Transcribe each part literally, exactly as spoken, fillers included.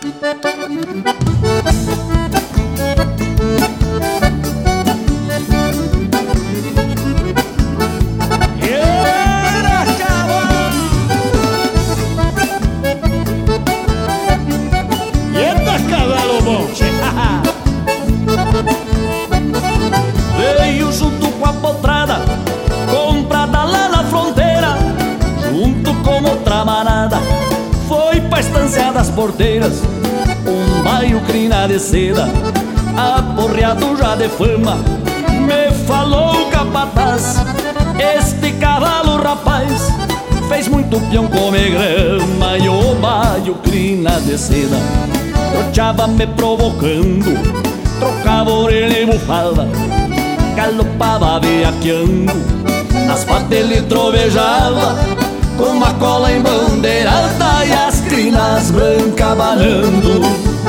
Veio junto com a potrada, comprada lá na fronteira, junto com outra manada, foi pra estância das porteiras. Um baio crina de seda, aporreado já de fama, me falou o capataz: este cavalo rapaz fez muito peão comer grama. E o baio crina de seda troteava me provocando, trocava orelha e bufava, galopava veaqueando. Nas patas ele trovejava, com uma cola embandeirada e as crinas brancas banando.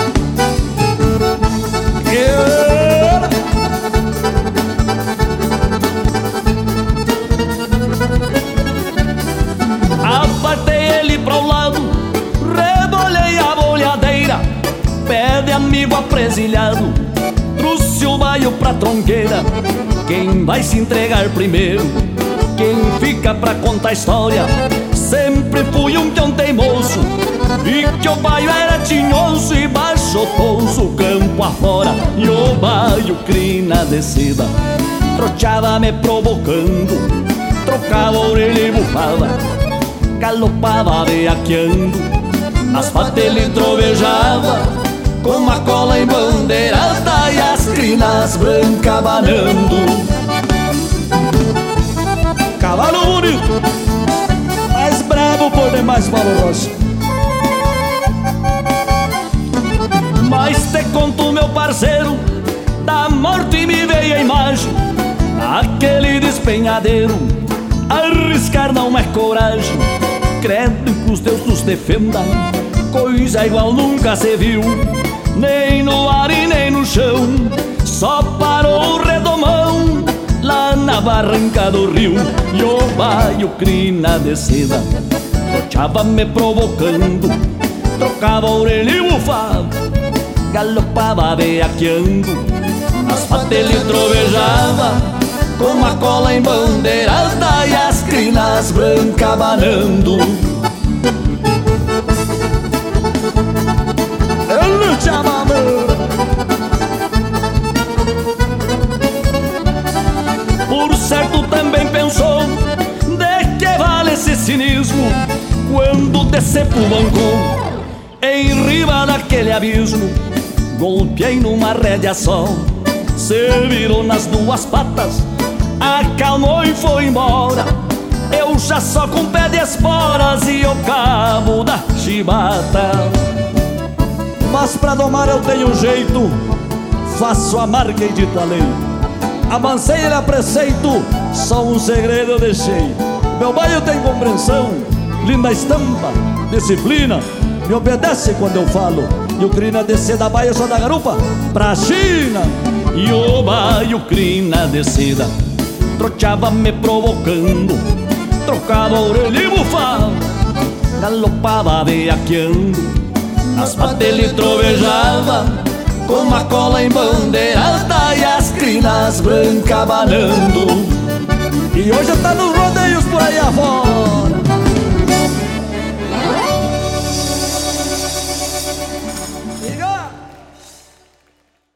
Apartei ele pra um lado, rebolhei a bolhadeira, pé de amigo apresilhado, trouxe o baio pra tronqueira. Quem vai se entregar primeiro, quem fica pra contar a história, sempre fui um peão teimoso, e que o baio era tinhoso e baixotou-se o campo afora. E o baio crina de seda troteava me provocando, trocava a orelha e bufava, galopava veaqueando. Nas patas ele trovejava, com uma cola embandeirada e as crinas brancas banando. Cavalo bonito, mais bravo por demais, Paulo Rocha. Mas te conto, meu parceiro, da morte me veio a imagem, aquele despenhadeiro, arriscar não é coragem. Credo que os Deus nos defenda, coisa igual nunca se viu, nem no ar e nem no chão. Só parou o redomão lá na barranca do rio. E o baio crina de seda troteava me provocando, trocava a orelha e bufava, galopava veaqueando. Nas patas ele trovejava, com uma cola embandeirada e as crinas brancas banando. Ele te amava. Por certo também pensou de que vale esse cinismo, quando descer pro banco em riba daquele abismo. Golpeei numa rédea só, se virou nas duas patas, acalmou e foi embora. Eu já só com pé de esporas e o cabo da chibata. Mas pra domar eu tenho um jeito, faço a marca e dito a lei. Avancei ele a preceito, só um segredo eu deixei. Meu baio tem compreensão, linda estampa, disciplina, me obedece quando eu falo. E o crina de seda baia só da garupa pra China. E o baio crina de seda troteava me provocando, trocava a orelha e bufava, galopava veaqueando. Nas patas ele trovejava, com uma cola embandeirada e as crinas brancas banando. E hoje tá nos rodeios por aí afora.